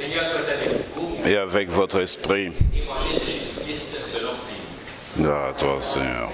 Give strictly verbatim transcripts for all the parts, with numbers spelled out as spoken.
Seigneur soit avec vous. Et avec votre esprit. Évangile de Jésus-Christ selon ses livres. Gloire à toi, Seigneur.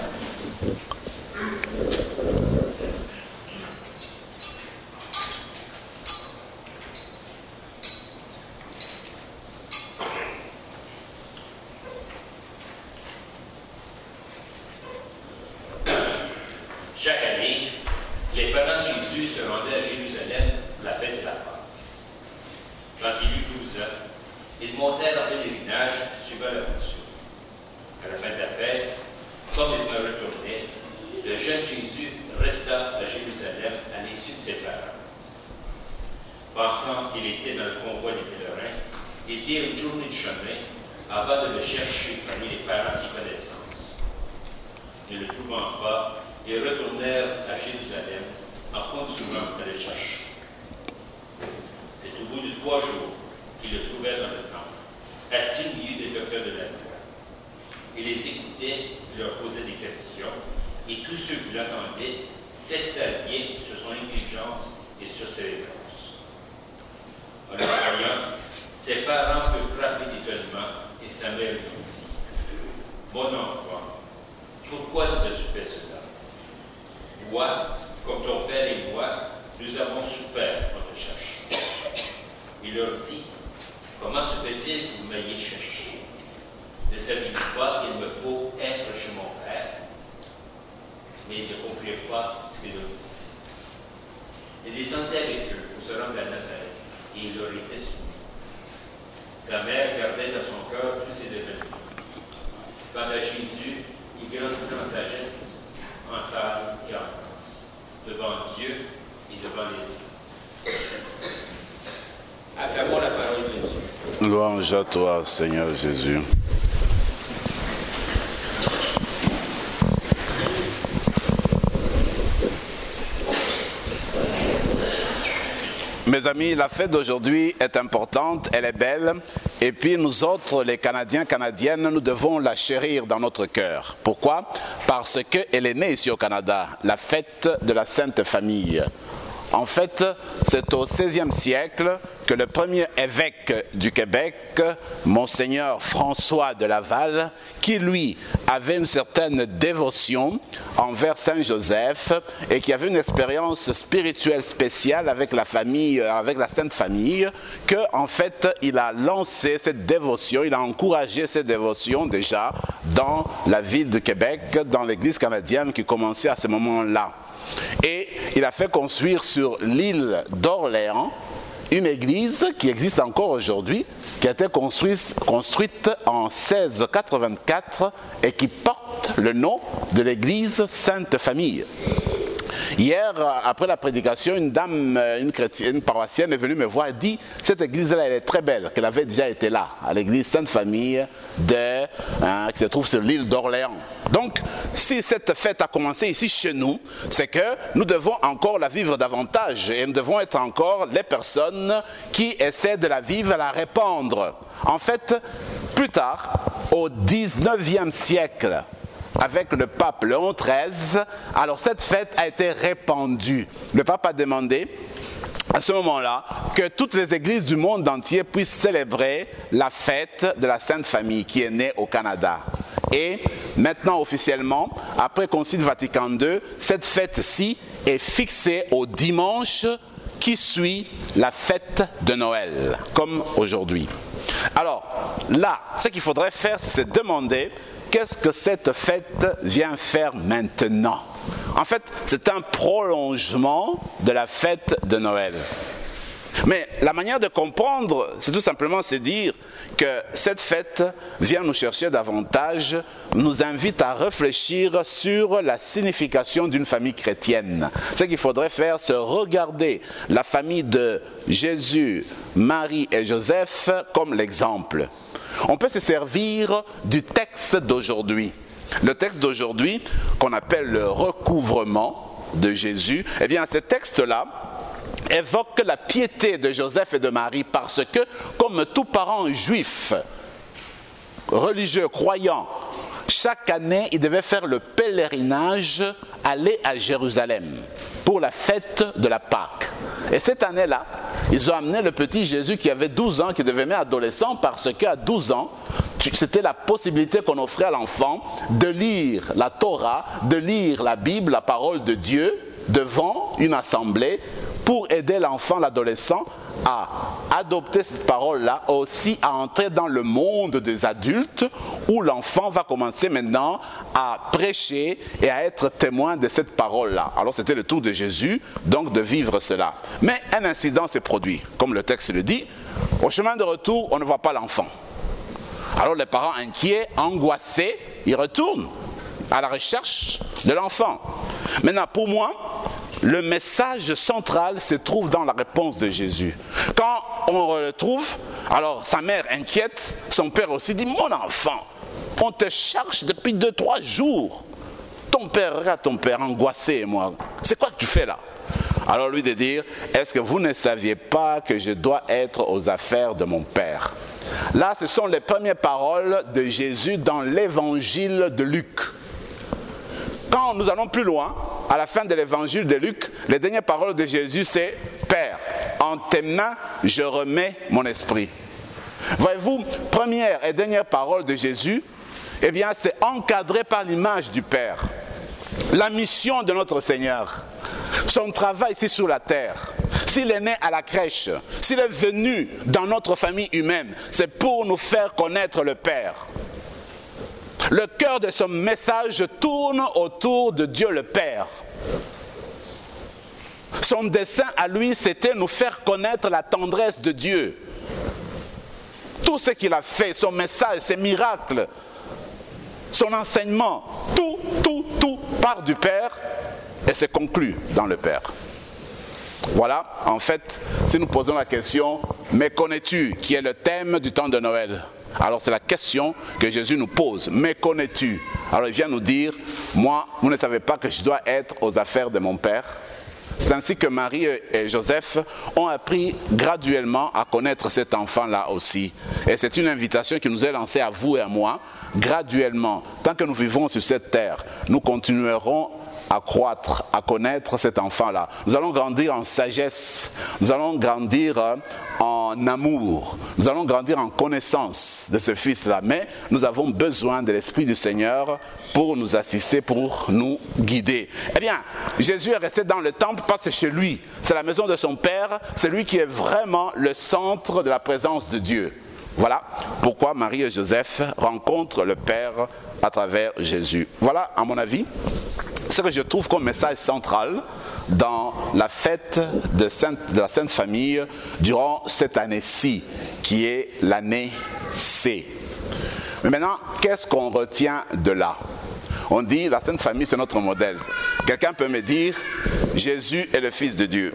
Chaque année, les parents de Jésus se rendaient à Jérusalem pour la fête de la Pâque. Quand il eut douze ans, ils montèrent en pèlerinage suivant la coutume. À la fin de la fête, comme ils se retournaient, le jeune Jésus resta à Jérusalem à l'issue de ses parents. Pensant qu'il était dans le convoi des pèlerins, ils firent une journée de chemin avant de le chercher parmi les parents qui connaissance. Ne le trouvant pas, ils retournèrent à Jérusalem en continuant à le chercher. C'est au bout de trois jours qu'ils le trouvèrent dans le temple, assis au milieu des docteurs de la loi. Il les écoutait, il leur posait des questions, et tous ceux qui l'entendaient s'extasiaient sur son intelligence et sur ses réponses. En le voyant, ses parents furent frappés d'étonnement, et sa mère lui dit : « Mon enfant, pourquoi nous as-tu fait cela? Moi, comme ton père et moi, nous avons souffert en te cherchant. » Il leur dit : « Comment se fait-il que vous m'ayez cherché? Ne savez-vous pas qu'il me faut être chez mon père? » Mais ils ne comprirent pas ce qu'il leur disait. Il descendit avec eux pour se rendre à Nazareth, et il leur était soumis. Sa mère gardait dans son cœur tous ces événements. Quant à Jésus, il grandissait en sagesse, en taille et en grâce, devant Dieu et devant les hommes. Acclamons la parole de Dieu. Louange à toi, Seigneur Jésus. Mes amis, la fête d'aujourd'hui est importante, elle est belle. Et puis nous autres, les Canadiens, Canadiennes, nous devons la chérir dans notre cœur. Pourquoi? Parce qu'elle est née ici au Canada, la fête de la Sainte Famille. En fait, c'est au seizième siècle que le premier évêque du Québec, Monseigneur François de Laval, qui lui avait une certaine dévotion envers Saint Joseph et qui avait une expérience spirituelle spéciale avec la famille, avec la Sainte Famille, que en fait il a lancé cette dévotion, il a encouragé cette dévotion déjà dans la ville de Québec, dans l'Église canadienne qui commençait à ce moment-là. Et il a fait construire sur l'île d'Orléans une église qui existe encore aujourd'hui, qui a été construite, construite en seize cent quatre-vingt-quatre et qui porte le nom de l'église Sainte Famille. Hier, après la prédication, une dame, une chrétienne, une paroissienne est venue me voir et dit « Cette église-là, elle est très belle, qu'elle avait déjà été là, à l'église Sainte-Famille de, hein, qui se trouve sur l'île d'Orléans. » Donc, si cette fête a commencé ici chez nous, c'est que nous devons encore la vivre davantage et nous devons être encore les personnes qui essaient de la vivre et la répandre. En fait, plus tard, au dix-neuvième siècle, avec le pape Léon treize, alors cette fête a été répandue. Le pape a demandé à ce moment-là que toutes les églises du monde entier puissent célébrer la fête de la Sainte Famille qui est née au Canada. Et maintenant officiellement, après le Concile Vatican deux, cette fête-ci est fixée au dimanche qui suit la fête de Noël, comme aujourd'hui. Alors là, ce qu'il faudrait faire, c'est se demander qu'est-ce que cette fête vient faire maintenant? En fait, c'est un prolongement de la fête de Noël. Mais la manière de comprendre, c'est tout simplement se dire que cette fête vient nous chercher davantage, nous invite à réfléchir sur la signification d'une famille chrétienne. Ce qu'il faudrait faire, c'est regarder la famille de Jésus, Marie et Joseph comme l'exemple. On peut se servir du texte d'aujourd'hui. Le texte d'aujourd'hui, qu'on appelle le recouvrement de Jésus, eh bien, ce texte-là évoque la piété de Joseph et de Marie parce que, comme tout parent juif, religieux, croyant, chaque année, ils devaient faire le pèlerinage, aller à Jérusalem. pour la fête de la Pâque. Et cette année-là, ils ont amené le petit Jésus qui avait douze ans, qui devenait adolescent, parce qu'à douze ans, c'était la possibilité qu'on offrait à l'enfant de lire la Torah, de lire la Bible, la parole de Dieu, devant une assemblée, pour aider l'enfant, l'adolescent, à adopter cette parole-là, aussi à entrer dans le monde des adultes, où l'enfant va commencer maintenant à prêcher et à être témoin de cette parole-là. Alors c'était le tour de Jésus, donc de vivre cela. Mais un incident s'est produit, comme le texte le dit. Au chemin de retour, on ne voit pas l'enfant. Alors les parents inquiets, angoissés, ils retournent à la recherche de l'enfant. Maintenant, pour moi, le message central se trouve dans la réponse de Jésus. Quand on le trouve, alors sa mère inquiète, son père aussi dit « Mon enfant, on te cherche depuis deux, trois jours. Ton père, regarde ton père angoissé, moi. C'est quoi que tu fais là ?» Alors lui de dire « Est-ce que vous ne saviez pas que je dois être aux affaires de mon père ?» Là, ce sont les premières paroles de Jésus dans l'évangile de Luc. Quand nous allons plus loin, à la fin de l'évangile de Luc, les dernières paroles de Jésus, c'est « Père, en tes mains, je remets mon esprit. » Voyez-vous, première et dernière parole de Jésus, eh bien, c'est encadré par l'image du Père. La mission de notre Seigneur, son travail ici sur la terre, s'il est né à la crèche, s'il est venu dans notre famille humaine, c'est pour nous faire connaître le Père. Le cœur de son message tourne autour de Dieu le Père. Son dessein à lui, c'était nous faire connaître la tendresse de Dieu. Tout ce qu'il a fait, son message, ses miracles, son enseignement, tout, tout, tout part du Père et se conclut dans le Père. Voilà, en fait, si nous posons la question, mais connais-tu, qui est le thème du temps de Noël? Alors c'est la question que Jésus nous pose, mais connais-tu? Alors il vient nous dire, moi, vous ne savez pas que je dois être aux affaires de mon Père? C'est ainsi que Marie et Joseph ont appris graduellement à connaître cet enfant-là aussi. Et c'est une invitation qui nous est lancée à vous et à moi, graduellement. Tant que nous vivons sur cette terre, nous continuerons à croître, à connaître cet enfant-là. Nous allons grandir en sagesse, nous allons grandir en amour, nous allons grandir en connaissance de ce fils-là. Mais nous avons besoin de l'Esprit du Seigneur pour nous assister, pour nous guider. Eh bien, Jésus est resté dans le temple parce que chez lui, c'est la maison de son Père, c'est lui qui est vraiment le centre de la présence de Dieu. Voilà pourquoi Marie et Joseph rencontrent le Père à travers Jésus. Voilà, à mon avis, ce que je trouve comme message central dans la fête de, Sainte, de la Sainte Famille durant cette année-ci, qui est l'année C. Mais maintenant, qu'est-ce qu'on retient de là? On dit, la Sainte Famille, c'est notre modèle. Quelqu'un peut me dire, Jésus est le Fils de Dieu.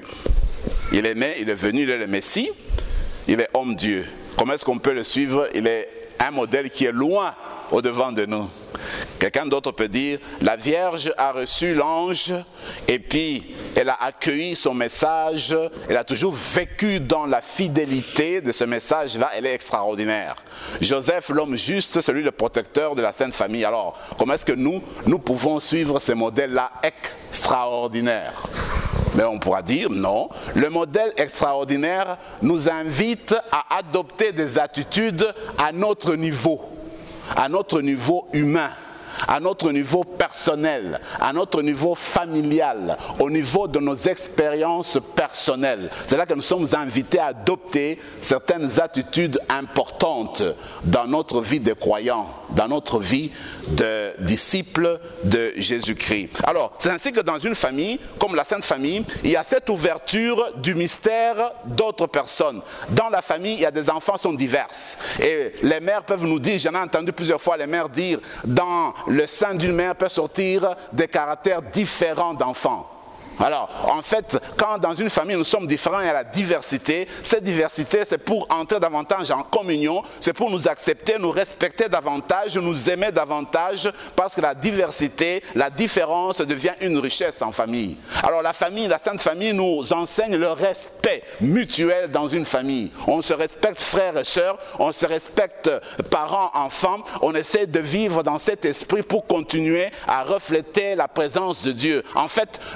Il est né, il est venu, il est le Messie, il est homme-Dieu. Comment est-ce qu'on peut le suivre? Il est un modèle qui est loin au-devant de nous. Quelqu'un d'autre peut dire, la Vierge a reçu l'ange et puis elle a accueilli son message, elle a toujours vécu dans la fidélité de ce message-là, elle est extraordinaire. Joseph, l'homme juste, c'est lui le protecteur de la Sainte Famille. Alors, comment est-ce que nous, nous pouvons suivre ce modèle-là extraordinaire? Mais on pourra dire non, le modèle extraordinaire nous invite à adopter des attitudes à notre niveau, à notre niveau humain, à notre niveau personnel, à notre niveau familial, au niveau de nos expériences personnelles. C'est là que nous sommes invités à adopter certaines attitudes importantes dans notre vie de croyants, dans notre vie de disciples de Jésus-Christ. Alors, c'est ainsi que dans une famille, comme la Sainte Famille, il y a cette ouverture du mystère d'autres personnes. Dans la famille, il y a des enfants qui sont divers. Et les mères peuvent nous dire, j'en ai entendu plusieurs fois les mères dire, dans le sein d'une mère peut sortir des caractères différents d'enfants. Alors, en fait, quand dans une famille nous sommes différents et à la diversité, cette diversité c'est pour entrer davantage en communion, c'est pour nous accepter, nous respecter davantage, nous aimer davantage, parce que la diversité, la différence devient une richesse en famille. Alors la famille, la Sainte Famille nous enseigne le respect mutuel dans une famille. On se respecte frères et sœurs, on se respecte parents, enfants, on essaie de vivre dans cet esprit pour continuer à refléter la présence de Dieu. En fait, le foyer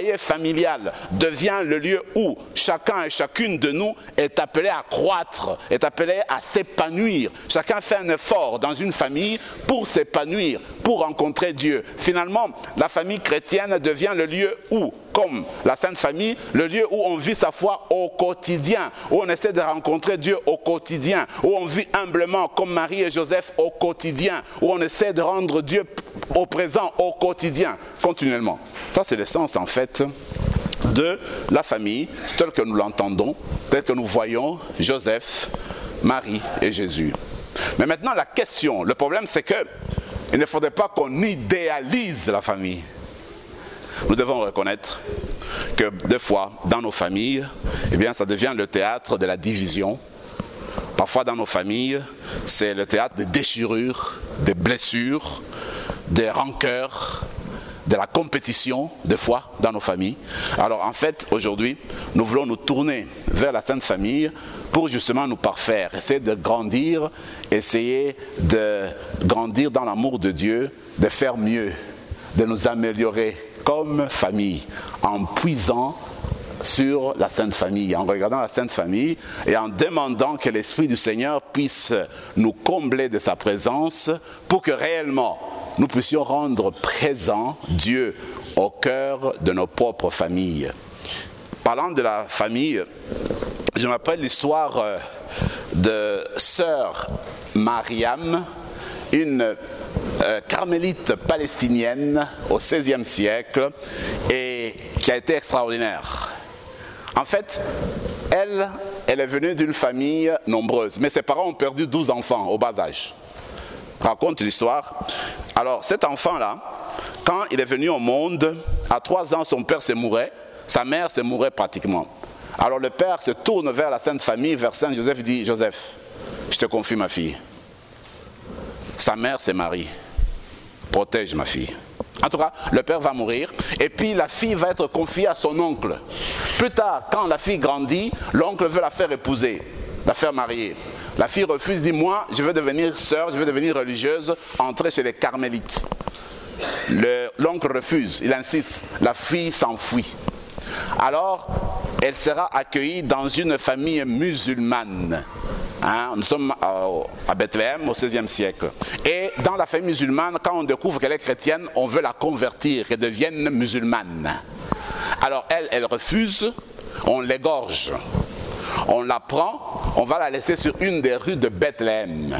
foyer familial devient le lieu où chacun et chacune de nous est appelé à croître, est appelé à s'épanouir. Chacun fait un effort dans une famille pour s'épanouir, pour rencontrer Dieu. Finalement, la famille chrétienne devient le lieu où, comme la Sainte Famille, le lieu où on vit sa foi au quotidien, où on essaie de rencontrer Dieu au quotidien, où on vit humblement comme Marie et Joseph au quotidien, où on essaie de rendre Dieu au présent, au quotidien, continuellement. Ça, c'est le sens, en fait, de la famille, telle que nous l'entendons, telle que nous voyons Joseph, Marie et Jésus. Mais maintenant, la question, le problème, c'est que il ne faudrait pas qu'on idéalise la famille. Nous devons reconnaître que des fois, dans nos familles, eh bien, ça devient le théâtre de la division. Parfois, dans nos familles, c'est le théâtre des déchirures, des blessures, des rancœurs, de la compétition, des fois, dans nos familles. Alors, en fait, aujourd'hui, nous voulons nous tourner vers la Sainte Famille pour justement nous parfaire, essayer de grandir, essayer de grandir dans l'amour de Dieu, de faire mieux, de nous améliorer comme famille, en puisant sur la Sainte Famille, en regardant la Sainte Famille et en demandant que l'Esprit du Seigneur puisse nous combler de sa présence pour que réellement nous puissions rendre présent Dieu au cœur de nos propres familles. Parlant de la famille, je me rappelle l'histoire de sœur Mariam, une euh, carmélite palestinienne au seizième siècle et qui a été extraordinaire. En fait, elle, elle est venue d'une famille nombreuse, mais ses parents ont perdu douze enfants au bas âge. Raconte l'histoire. Alors, cet enfant-là, quand il est venu au monde, à trois ans, son père se mourait, sa mère se mourait pratiquement. Alors le père se tourne vers la Sainte Famille, vers Saint Joseph, et dit « Joseph, je te confie ma fille. Sa mère, c'est Marie. Protège ma fille. » En tout cas, le père va mourir, et puis la fille va être confiée à son oncle. Plus tard, quand la fille grandit, l'oncle veut la faire épouser, la faire marier. La fille refuse, dit « Moi, je veux devenir sœur, je veux devenir religieuse, entrer chez les carmélites. » L'oncle refuse, il insiste, la fille s'enfuit. Alors, elle sera accueillie dans une famille musulmane. Hein, nous sommes à Bethléem au seizième siècle. Et dans la famille musulmane, quand on découvre qu'elle est chrétienne, on veut la convertir, qu'elle devienne musulmane. Alors elle, elle refuse, on l'égorge. On la prend, on va la laisser sur une des rues de Bethléem.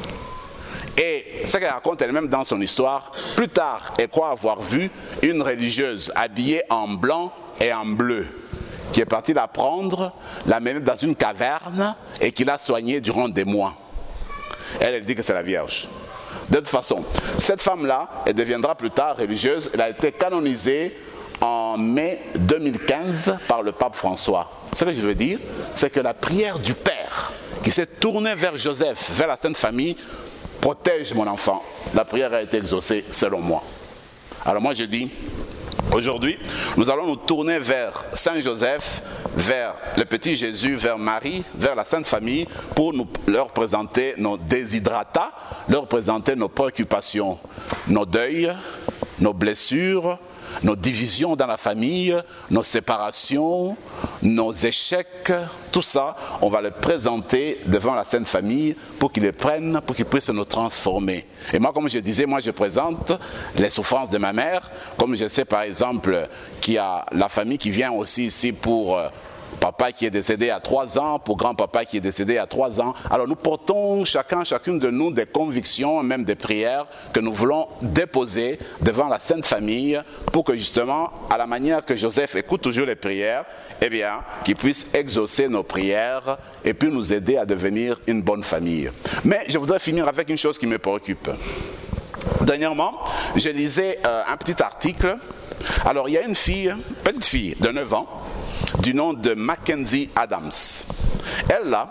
Et ce qu'elle raconte elle-même dans son histoire, plus tard, elle croit avoir vu une religieuse habillée en blanc et en bleu, qui est partie la prendre, la mener dans une caverne et qui l'a soignée durant des mois. Elle, elle dit que c'est la Vierge. De toute façon, cette femme-là, elle deviendra plus tard religieuse. Elle a été canonisée en mai deux mille quinze par le pape François. Ce que je veux dire, c'est que la prière du Père, qui s'est tournée vers Joseph, vers la Sainte Famille, protège mon enfant. La prière a été exaucée selon moi. Alors moi je dis, aujourd'hui, nous allons nous tourner vers Saint Joseph, vers le petit Jésus, vers Marie, vers la Sainte Famille, pour nous, leur présenter nos déshydratats, leur présenter nos préoccupations, nos deuils, nos blessures, nos divisions dans la famille, nos séparations, nos échecs, tout ça, on va le présenter devant la Sainte Famille pour qu'ils les prennent, pour qu'ils puissent nous transformer. Et moi, comme je disais, moi je présente les souffrances de ma mère, comme je sais par exemple qu'il y a la famille qui vient aussi ici pour papa qui est décédé à trois ans, pour grand-papa qui est décédé à trois ans. Alors nous portons chacun, chacune de nous des convictions, même des prières que nous voulons déposer devant la Sainte Famille pour que justement, à la manière que Joseph écoute toujours les prières, eh bien, qu'il puisse exaucer nos prières et puis nous aider à devenir une bonne famille. Mais je voudrais finir avec une chose qui me préoccupe. Dernièrement, je lisais euh, un petit article. Alors il y a une fille, petite fille de neuf ans, du nom de Mackenzie Adams. Elle là,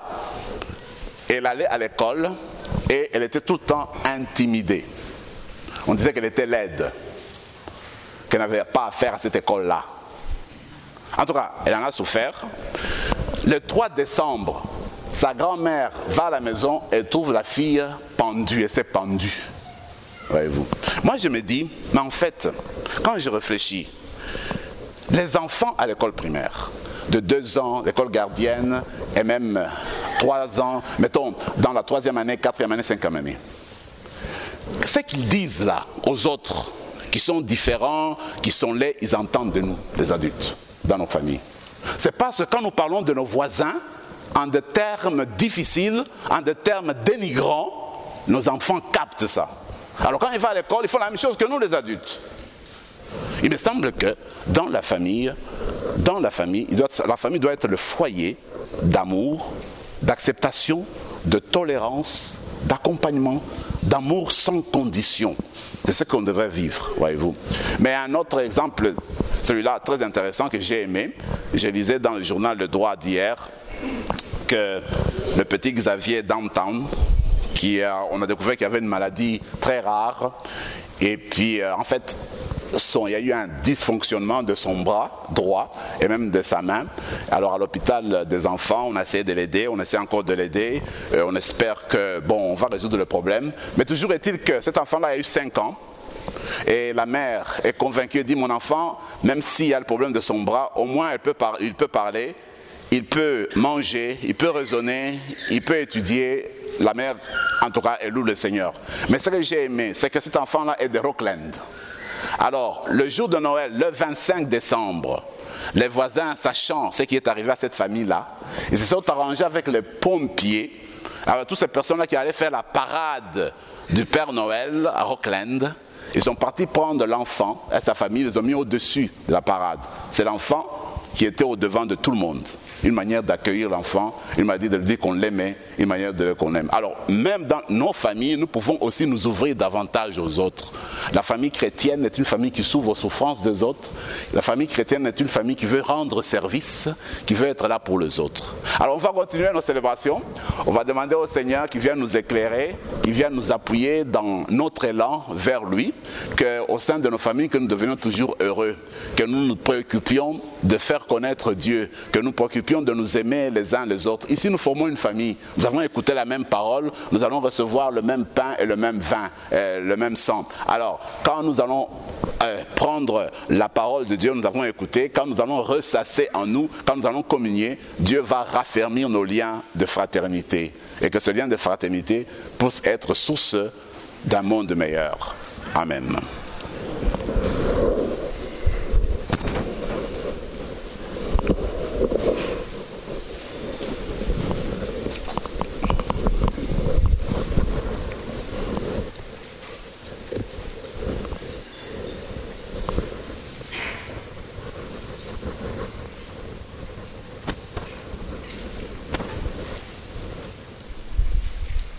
elle allait à l'école et elle était tout le temps intimidée. On disait qu'elle était laide, qu'elle n'avait pas affaire à cette école-là. En tout cas, elle en a souffert. Le trois décembre, sa grand-mère va à la maison et trouve la fille pendue, elle s'est pendue. Voyez-vous. Moi je me dis, mais en fait, quand je réfléchis, les enfants à l'école primaire, de deux ans, l'école gardienne, et même trois ans, mettons, dans la troisième année, quatrième année, cinquième année. Ce qu'ils disent là aux autres, qui sont différents, qui sont laids, ils entendent de nous, les adultes, dans nos familles. C'est parce que quand nous parlons de nos voisins, en des termes difficiles, en des termes dénigrants, nos enfants captent ça. Alors quand ils vont à l'école, ils font la même chose que nous, les adultes. Il me semble que dans la famille, dans la famille, il doit, la famille doit être le foyer d'amour, d'acceptation, de tolérance, d'accompagnement, d'amour sans condition. C'est ce qu'on devrait vivre, voyez-vous. Mais un autre exemple, celui-là très intéressant que j'ai aimé, je lisais dans le journal Le Droit d'hier que le petit Xavier Downtown, qui a, on a découvert qu'il avait une maladie très rare, et puis euh, en fait, son, il y a eu un dysfonctionnement de son bras droit et même de sa main. Alors à l'hôpital des enfants, on a essayé de l'aider, on essaie encore de l'aider, euh, on espère que bon, on va résoudre le problème. Mais toujours est-il que cet enfant-là a eu cinq ans. Et la mère est convaincue, dit mon enfant, même s'il y a le problème de son bras, au moins elle peut par- il peut parler, il peut manger, il peut raisonner, il peut étudier. La mère, en tout cas, elle loue le Seigneur. Mais ce que j'ai aimé, c'est que cet enfant-là est de Rockland. Alors, le jour de Noël, le vingt-cinq décembre, les voisins, sachant ce qui est arrivé à cette famille-là, ils se sont arrangés avec les pompiers. Alors, toutes ces personnes-là qui allaient faire la parade du Père Noël à Rockland, ils sont partis prendre l'enfant et sa famille, ils les ont mis au-dessus de la parade. C'est l'enfant qui était au-devant de tout le monde. Une manière d'accueillir l'enfant, une manière de lui dire qu'on l'aimait, une manière de qu'on aime. Alors, même dans nos familles, nous pouvons aussi nous ouvrir davantage aux autres. La famille chrétienne est une famille qui s'ouvre aux souffrances des autres. La famille chrétienne est une famille qui veut rendre service, qui veut être là pour les autres. Alors, on va continuer nos célébrations. On va demander au Seigneur qui vient nous éclairer, qui vient nous appuyer dans notre élan vers lui, qu'au sein de nos familles, que nous devenions toujours heureux, que nous nous préoccupions de faire connaître Dieu, que nous nous préoccupions de nous aimer les uns les autres. Ici, nous formons une famille. Nous avons écouté la même parole. Nous allons recevoir le même pain et le même vin, euh, le même sang. Alors, quand nous allons euh, prendre la parole de Dieu, nous avons écouté, quand nous allons ressasser en nous, quand nous allons communier, Dieu va raffermir nos liens de fraternité. Et que ce lien de fraternité puisse être source d'un monde meilleur. Amen.